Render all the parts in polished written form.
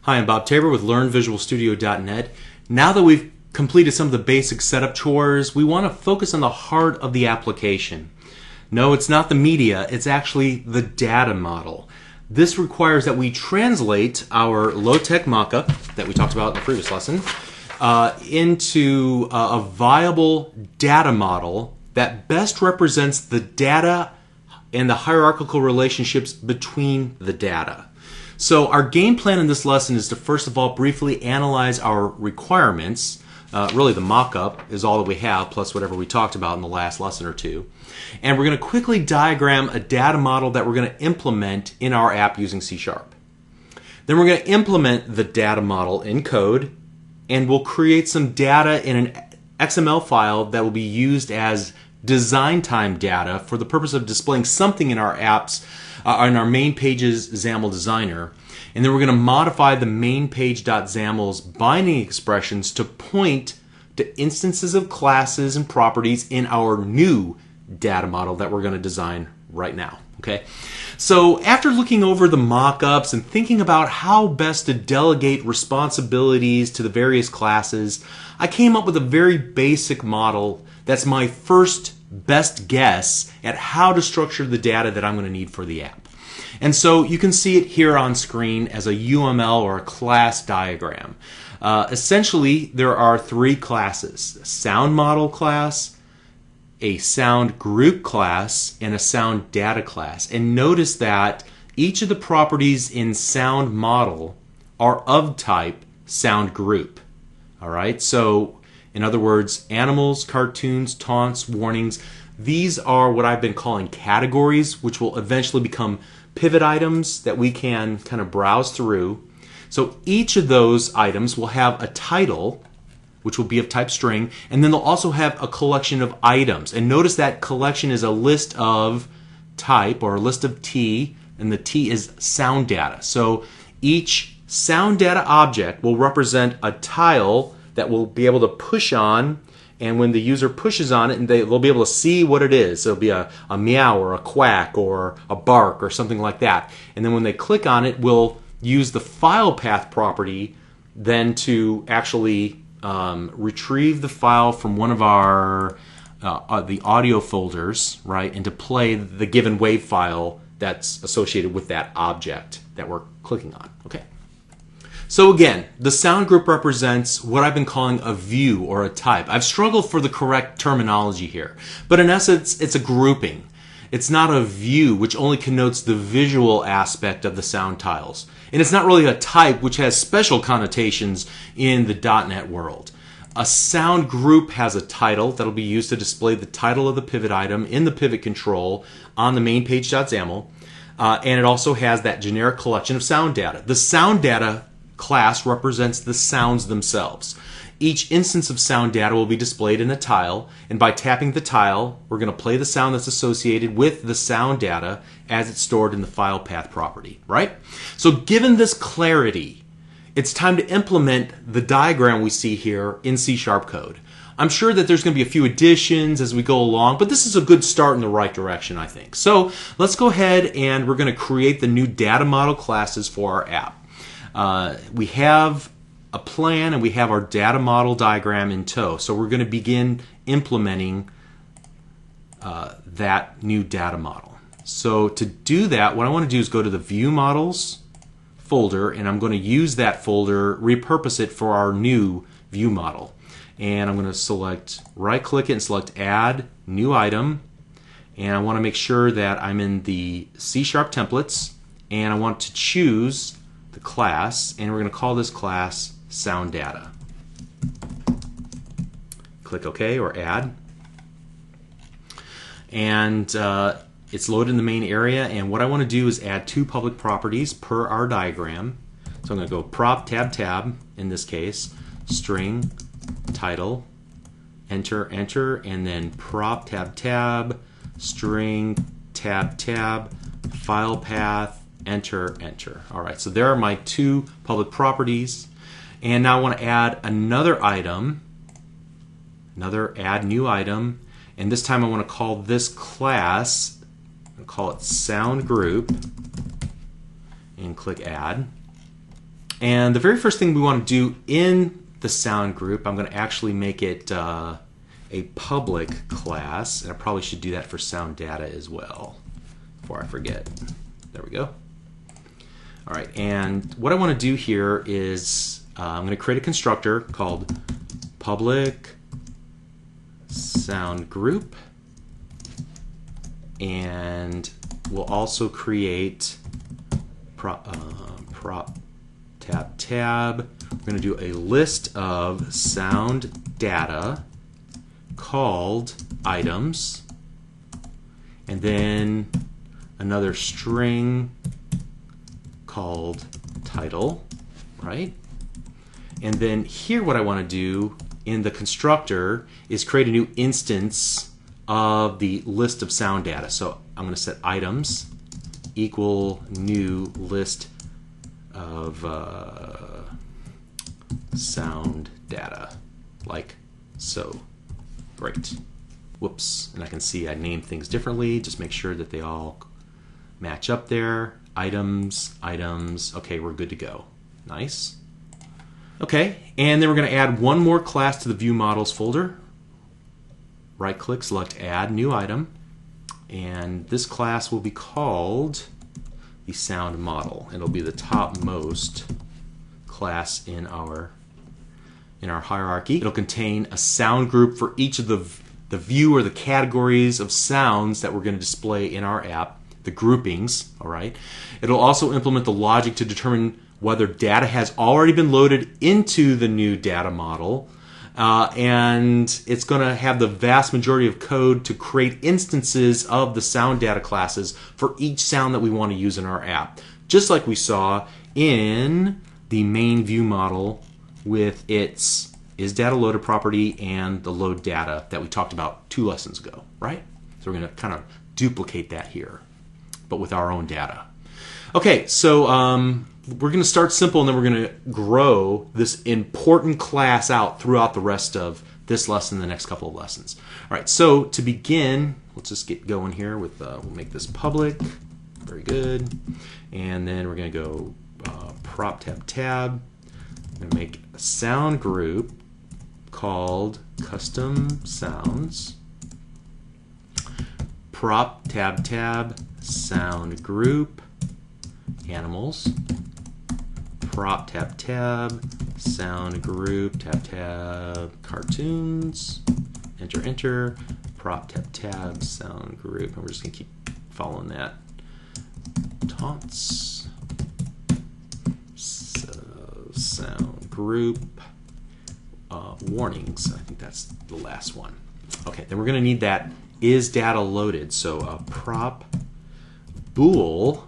Hi, I'm Bob Tabor with LearnVisualStudio.net. Now that we've completed some of the basic setup chores, we want to focus on the heart of the application. No, it's not the media, it's actually the data model. This requires that we translate our low-tech mockup that we talked about in the previous lesson into a viable data model that best represents the data and the hierarchical relationships between the data. So our game plan in this lesson is to first of all briefly analyze our requirements. Really the mock-up is all that we have, plus whatever we talked about in the last lesson or two. And we're going to quickly diagram a data model that we're going to implement in our app using C#. Then we're going to implement the data model in code, and we'll create some data in an XML file that will be used as design time data for the purpose of displaying something in our apps, in our main page's XAML designer. And then we're going to modify the main page.xaml's binding expressions to point to instances of classes and properties in our new data model that we're going to design right now. Okay? So after looking over the mock-ups and thinking about how best to delegate responsibilities to the various classes, I came up with a very basic model that's my first best guess at how to structure the data that I'm going to need for the app. And so you can see it here on screen as a UML or a class diagram. Essentially, there are three classes: a sound model class, a sound group class, and a sound data class. And notice that each of the properties in sound model are of type sound group. All right, so in other words, animals, cartoons, taunts, warnings, these are what I've been calling categories, which will eventually become pivot items that we can kind of browse through. So each of those items will have a title, which will be of type string, and then they'll also have a collection of items. And notice that collection is a list of type, or a list of T, and the T is sound data. So each sound data object will represent a tile that we'll be able to push on, and when the user pushes on it, and they'll be able to see what it is. It'll be a meow or a quack or a bark or something like that. And then when they click on it, we'll use the file path property then to actually retrieve the file from one of our the audio folders, right, and to play the given WAV file that's associated with that object that we're clicking on. Okay. So again, the sound group represents what I've been calling a view or a type. I've struggled for the correct terminology here, but in essence, it's a grouping. It's not a view, which only connotes the visual aspect of the sound tiles. And it's not really a type, which has special connotations in the .NET world. A sound group has a title that'll be used to display the title of the pivot item in the pivot control on the main page.xaml, and it also has that generic collection of sound data. The sound data class represents the sounds themselves. Each instance of sound data will be displayed in a tile, and by tapping the tile, we're going to play the sound that's associated with the sound data as it's stored in the file path property, right? So given this clarity, it's time to implement the diagram we see here in C# code. I'm sure that there's going to be a few additions as we go along, but this is a good start in the right direction, I think. So let's go ahead and we're going to create the new data model classes for our app. We have a plan and we have our data model diagram in tow. So we're going to begin implementing that new data model. So to do that, what I want to do is go to the View Models folder, and I'm going to use that folder, repurpose it for our new view model. And I'm going to select, right-click it and select Add New Item. And I want to make sure that I'm in the C# templates, and I want to choose the class, and we're going to call this class Sound Data. Click OK or Add. And it's loaded in the main area, and what I want to do is add two public properties per our diagram. So I'm going to go prop tab tab, in this case, string title, enter, enter, and then prop tab tab, string tab tab, file path, enter, enter. All right, so there are my two public properties. And now I want to add another item, another add new item, and this time I want to call this class, I'll call it sound group, and click add. And the very first thing we want to do in the sound group, I'm going to actually make it a public class, and I probably should do that for sound data as well before I forget. There we go. All right, and what I want to do here is I'm going to create a constructor called public sound group, and we'll also create prop tab. We're going to do a list of sound data called items, and then another string called title, right? And then here what I want to do in the constructor is create a new instance of the list of sound data. So I'm going to set items equal new list of sound data, like so. Great. Whoops. And I can see I named things differently. Just make sure that they all match up there. Items, items. Okay, we're good to go. Nice. Okay, and then we're going to add one more class to the View Models folder. Right-click, select Add New Item, and this class will be called the Sound Model. It'll be the topmost class in our hierarchy. It'll contain a sound group for each of the view or the categories of sounds that we're going to display in our app, the groupings, all right? It'll also implement the logic to determine whether data has already been loaded into the new data model, and it's going to have the vast majority of code to create instances of the sound data classes for each sound that we want to use in our app, just like we saw in the main view model with its isDataLoaded property and the load data that we talked about 2 lessons ago, right? So we're going to kind of duplicate that here, but with our own data. Okay, so we're going to start simple, and then we're going to grow this important class out throughout the rest of this lesson, the next couple of lessons. All right, so to begin, let's just get going here with, we'll make this public. Very good. And then we're going to go prop tab. I'm going to make a sound group called custom sounds. Prop tab sound group animals. Prop tab sound group tab cartoons. Enter. Prop tab sound group, and we're just going to keep following that. Taunts. Sound group warnings. I think that's the last one. Okay, then we're going to need that isDataLoaded. So prop bool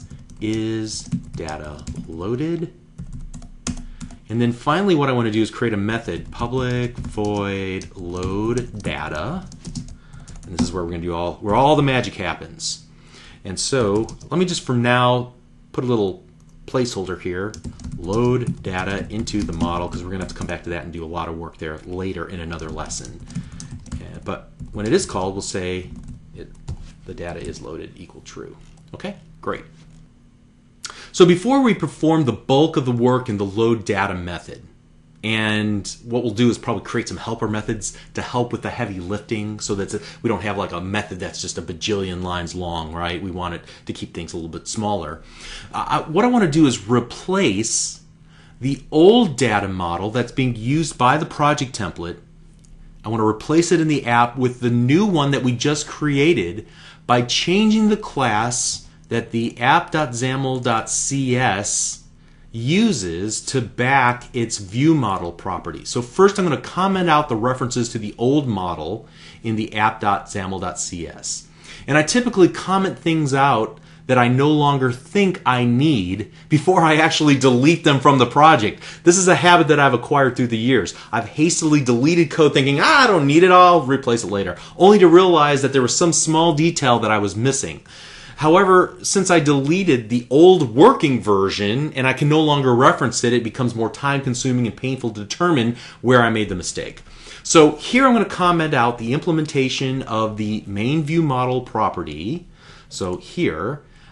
isDataLoaded. And then finally what I want to do is create a method, public void load data. And this is where we're going to do where all the magic happens. And so let me just for now put a little placeholder here, load data into the model, because we're going to have to come back to that and do a lot of work there later in another lesson. But when it is called, we'll say the data is loaded equal true. Okay, great. So before we perform the bulk of the work in the load data method, and what we'll do is probably create some helper methods to help with the heavy lifting, so that we don't have like a method that's just a bajillion lines long, right? We want it to keep things a little bit smaller. What I want to do is replace the old data model that's being used by the project template. I want to replace it in the app with the new one that we just created by changing the class that the app.xaml.cs uses to back its view model property. So first I'm going to comment out the references to the old model in the app.xaml.cs. And I typically comment things out that I no longer think I need before I actually delete them from the project. This is a habit that I've acquired through the years. I've hastily deleted code thinking, I don't need it, I'll replace it later, only to realize that there was some small detail that I was missing. However, since I deleted the old working version and I can no longer reference it, it becomes more time-consuming and painful to determine where I made the mistake. So here I'm going to comment out the implementation of the main view model property. So here,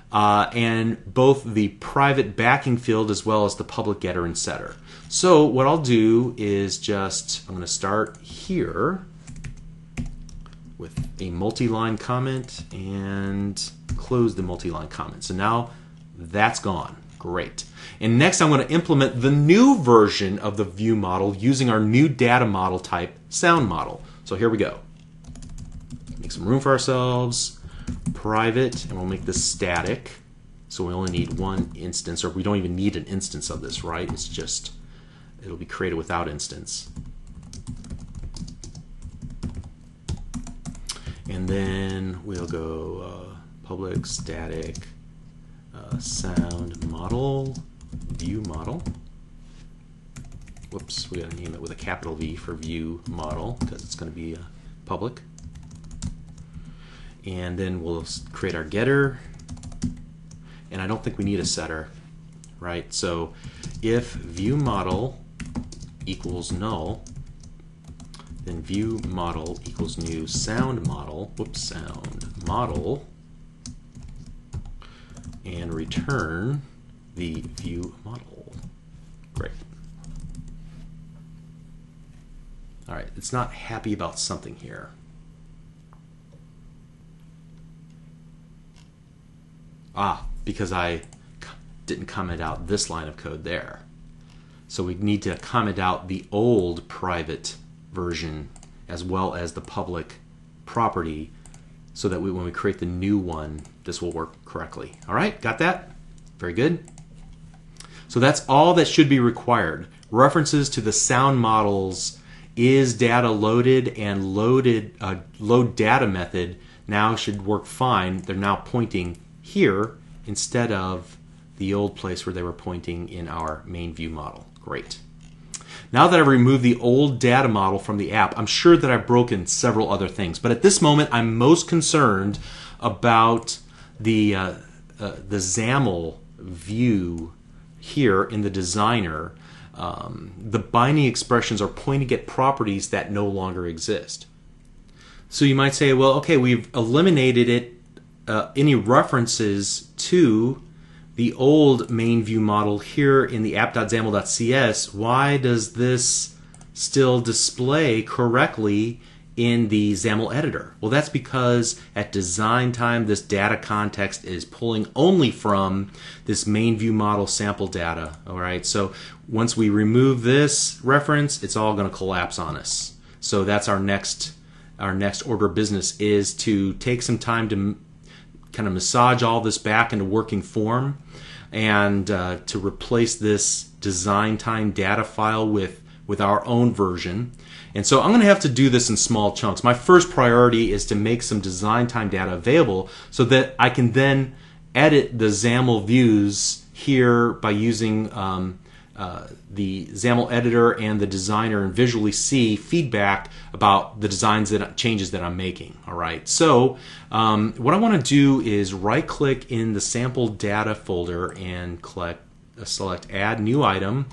and both the private backing field as well as the public getter and setter. So what I'll do is I'm going to start here with a multi-line comment and close the multi-line comment. So now that's gone. Great. And next I'm going to implement the new version of the view model using our new data model type sound model. So here we go. Make some room for ourselves. Private, and we'll make this static. So we only need one instance, or we don't even need an instance of this, right? It's just, it'll be created without instance. And then we'll go public static sound model, view model. Whoops, we gotta name it with a capital V for view model because it's going to be public. And then we'll create our getter. And I don't think we need a setter, right? So if view model equals null, then view model equals new sound model, sound model, and return the view model. Great. All right, it's not happy about something here. Because I didn't comment out this line of code there. So we need to comment out the old private version as well as the public property so that when we create the new one, this will work correctly. All right, got that? Very good. So that's all that should be required. References to the sound models is data loaded and load data method now should work fine. They're now pointing here instead of the old place where they were pointing in our main view model. Great. Now that I've removed the old data model from the app, I'm sure that I've broken several other things. But at this moment, I'm most concerned about the XAML view here in the designer. The binding expressions are pointing at properties that no longer exist. So you might say, well, okay, we've eliminated it. Any references to the old main view model here in the app.xaml.cs, why does this still display correctly in the XAML editor? Well, that's because at design time, this data context is pulling only from this main view model sample data. All right, so once we remove this reference, it's all going to collapse on us. So that's our next order of business, is to take some time to kind of massage all this back into working form and to replace this design time data file with our own version. And so I'm going to have to do this in small chunks. My first priority is to make some design time data available so that I can then edit the XAML views here by using the XAML editor and the designer and visually see feedback about the changes that I'm making. All right. So what I want to do is right-click in the sample data folder and select Add New Item,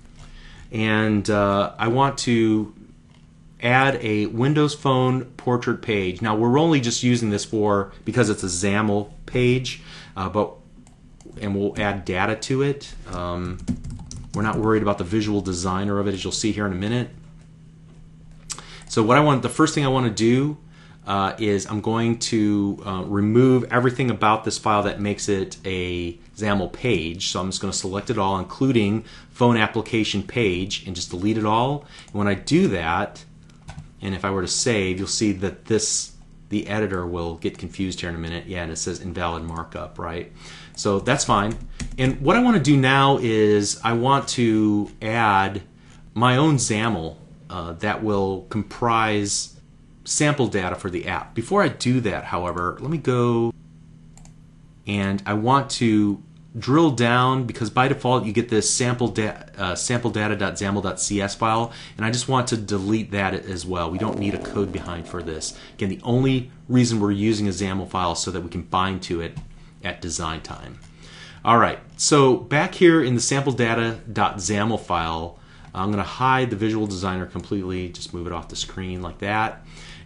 and I want to add a Windows Phone portrait page. Now we're only just using this because it's a XAML page, and we'll add data to it. We're not worried about the visual designer of it, as you'll see here in a minute. So the first thing I want to do is I'm going to remove everything about this file that makes it a XAML page. So I'm just going to select it all, including phone application page, and just delete it all. And when I do that, and if I were to save, you'll see that the editor will get confused here in a minute. Yeah, and it says invalid markup, right? So that's fine. And what I want to do now is I want to add my own XAML that will comprise sample data for the app. Before I do that, however, let me go, and I want to drill down, because by default you get this sample data.xaml.cs file, and I just want to delete that as well. We don't need a code behind for this. Again, the only reason we're using a XAML file is so that we can bind to it at design time. All right, so back here in the sample data.xaml file, I'm going to hide the visual designer completely, just move it off the screen like that.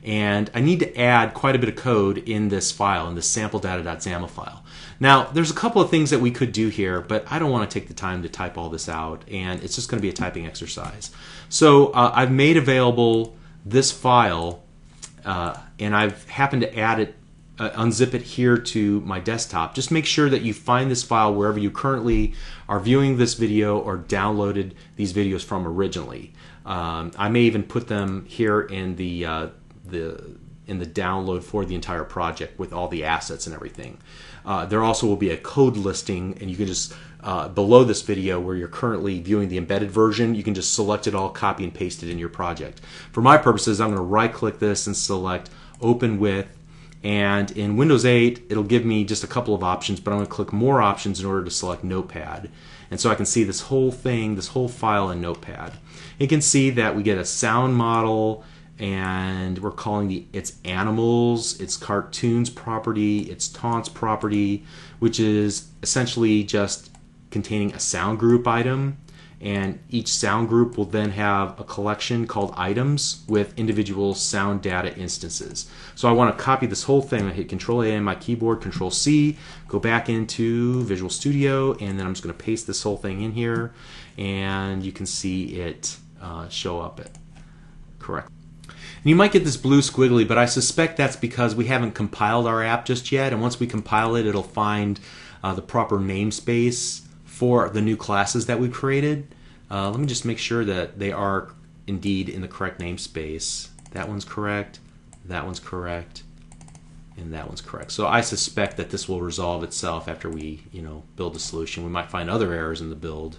And I need to add quite a bit of code in this file, in this sampledata.xaml file. Now, there's a couple of things that we could do here, but I don't want to take the time to type all this out, and it's just going to be a typing exercise. So I've made available this file, and I've happened to add it, unzip it here to my desktop. Just make sure that you find this file wherever you currently are viewing this video or downloaded these videos from originally. I may even put them here in the download for the entire project with all the assets and everything. There also will be a code listing, and you can just below this video where you're currently viewing the embedded version, you can just select it all, copy and paste it in your project. For my purposes, I'm going to right click this and select Open With, and in Windows 8 it'll give me just a couple of options, but I'm going to click More Options in order to select Notepad. And so I can see this whole thing, this whole file in Notepad. You can see that we get a sound model, and we're calling its animals, its cartoons property, its taunts property, which is essentially just containing a sound group item, and each sound group will then have a collection called items with individual sound data instances. So I want to copy this whole thing. I hit Control A on my keyboard, Control C, go back into Visual Studio, and then I'm just going to paste this whole thing in here, and you can see it show up correct. And you might get this blue squiggly, but I suspect that's because we haven't compiled our app just yet, and once we compile it, it'll find the proper namespace for the new classes that we've created. Let me just make sure that they are indeed in the correct namespace. That one's correct, that one's correct, and that one's correct. So I suspect that this will resolve itself after we, build the solution. We might find other errors in the build.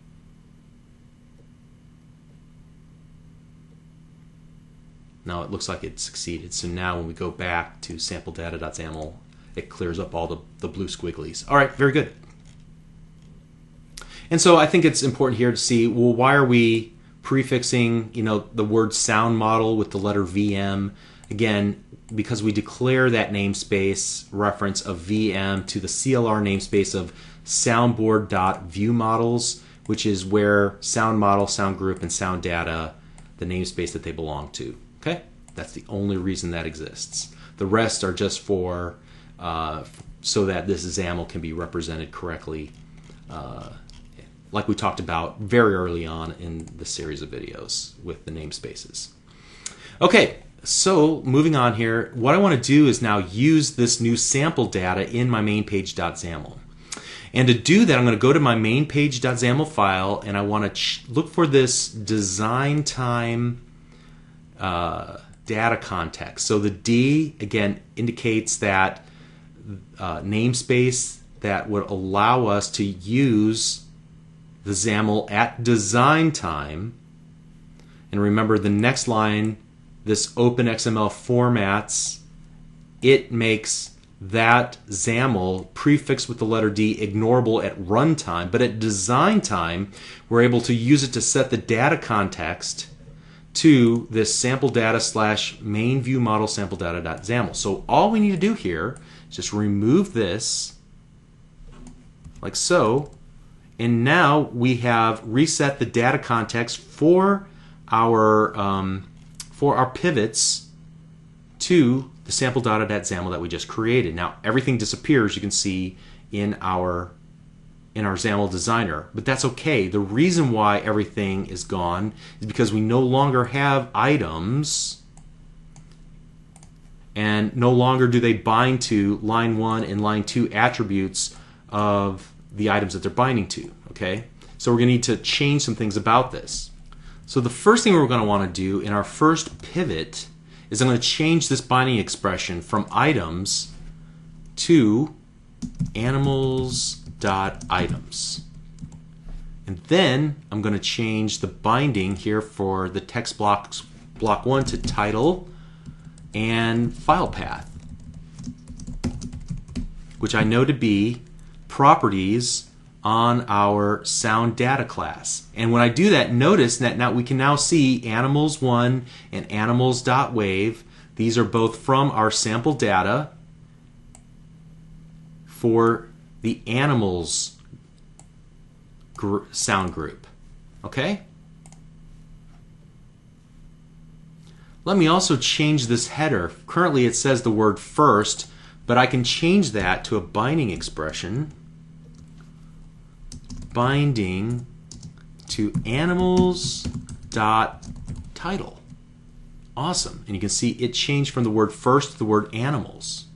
Now it looks like it succeeded. So now when we go back to sampledata.xaml, it clears up all the blue squigglies. All right, very good. And so I think it's important here to see, well, why are we prefixing, the word sound model with the letter VM? Again, because we declare that namespace reference of VM to the CLR namespace of soundboard.viewModels, which is where sound model, sound group, and sound data, the namespace that they belong to. Okay, that's the only reason that exists. The rest are just for so that this XAML can be represented correctly, like we talked about very early on in the series of videos with the namespaces. Okay, so moving on here, what I want to do is now use this new sample data in my main page.xaml. And to do that, I'm going to go to my main page.xaml file, and I want to look for this design time data context. So the D, again, indicates that namespace that would allow us to use the XAML at design time. And remember, the next line, this OpenXML formats, it makes that XAML prefixed with the letter D ignorable at runtime, but at design time, we're able to use it to set the data context to this sample data / main view model sample data.xaml. So all we need to do here is just remove this like so, and now we have reset the data context for our pivots to the sample data.xaml that we just created. Now everything disappears, you can see, in our XAML designer, but that's okay. The reason why everything is gone is because we no longer have items, and no longer do they bind to line 1 and line 2 attributes of the items that they're binding to. Okay, so we're going to need to change some things about this. So the first thing we're going to want to do in our first pivot is I'm going to change this binding expression from items to animals.items. And then I'm going to change the binding here for the text block 1 to title and file path, which I know to be properties on our sound data class. And when I do that, notice that now we can now see animals1 and animals.wave. These are both from our sample data for the animals sound group. Okay? Let me also change this header. Currently it says the word first, but I can change that to a binding expression. Binding to animals.title. Awesome. And you can see it changed from the word first to the word animals.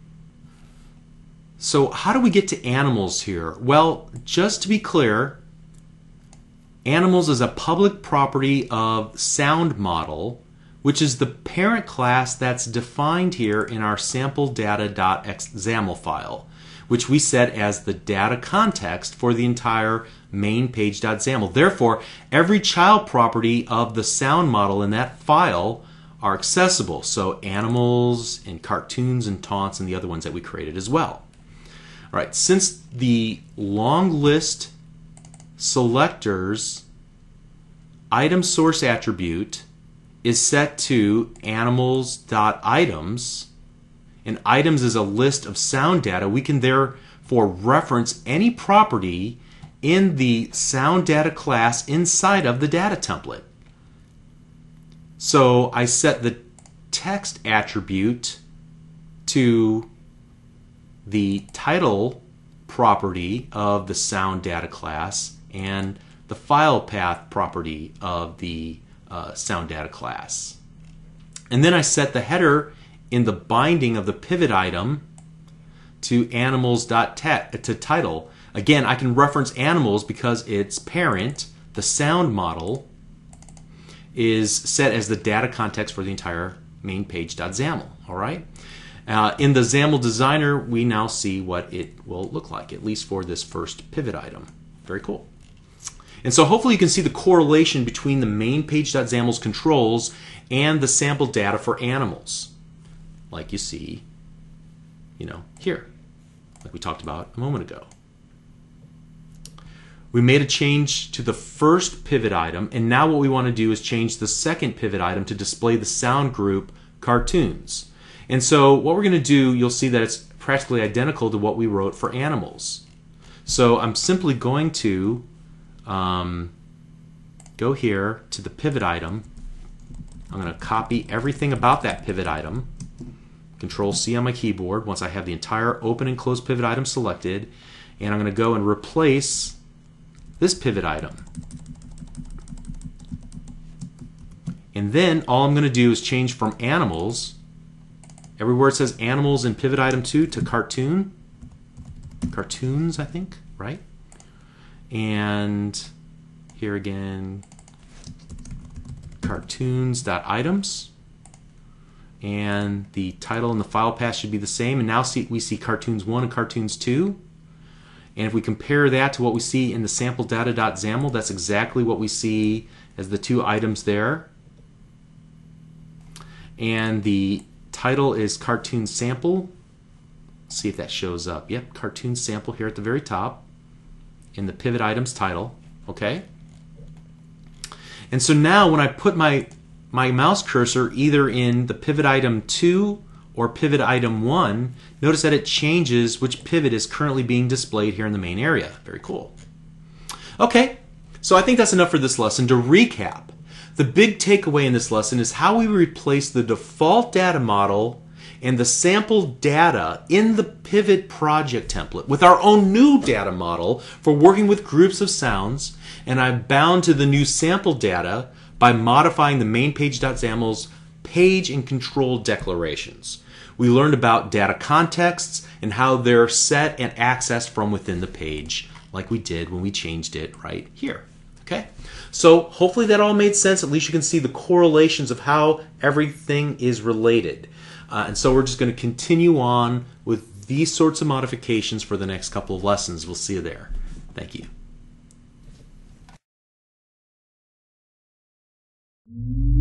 So how do we get to animals here? Well, just to be clear, animals is a public property of sound model, which is the parent class that's defined here in our sample data.xaml file, which we set as the data context for the entire main page.xaml. Therefore, every child property of the sound model in that file are accessible. So animals and cartoons and taunts and the other ones that we created as well. All right, since the long list selectors item source attribute is set to animals.items, and items is a list of sound data, we can therefore reference any property in the sound data class inside of the data template. So I set the text attribute to the title property of the sound data class and the file path property of the sound data class. And then I set the header in the binding of the pivot item to animals.title. Again, I can reference animals because its parent, the sound model, is set as the data context for the entire main page.xaml. All right. In the XAML designer, we now see what it will look like, at least for this first pivot item. Very cool. And so hopefully you can see the correlation between the main page.xaml's controls and the sample data for animals, like you see, here, like we talked about a moment ago. We made a change to the first pivot item, and now what we want to do is change the second pivot item to display the sound group cartoons. And so what we're going to do, you'll see that it's practically identical to what we wrote for animals. So I'm simply going to go here to the pivot item. I'm going to copy everything about that pivot item. Control C on my keyboard once I have the entire open and close pivot item selected. And I'm going to go and replace this pivot item. And then all I'm going to do is change from animals, everywhere it says animals in pivot item 2, to cartoons, I think, right? And here again, cartoons.items, and the title and the file path should be the same. And now we see cartoons 1 and cartoons 2. And if we compare that to what we see in the sample data.xaml, that's exactly what we see as the two items there. And the title is cartoon sample. Let's see if that shows up. Yep, cartoon sample here at the very top in the pivot items title. Okay. And so now when I put my mouse cursor either in the pivot item 2 or pivot item 1, notice that it changes which pivot is currently being displayed here in the main area. Very cool. Okay, so I think that's enough for this lesson. To recap, the big takeaway in this lesson is how we replace the default data model and the sample data in the pivot project template with our own new data model for working with groups of sounds, and I'm bound to the new sample data by modifying the main page.xaml's page and control declarations. We learned about data contexts and how they're set and accessed from within the page, like we did when we changed it right here. Okay? So hopefully that all made sense. At least you can see the correlations of how everything is related. And so we're just going to continue on with these sorts of modifications for the next couple of lessons. We'll see you there. Thank you.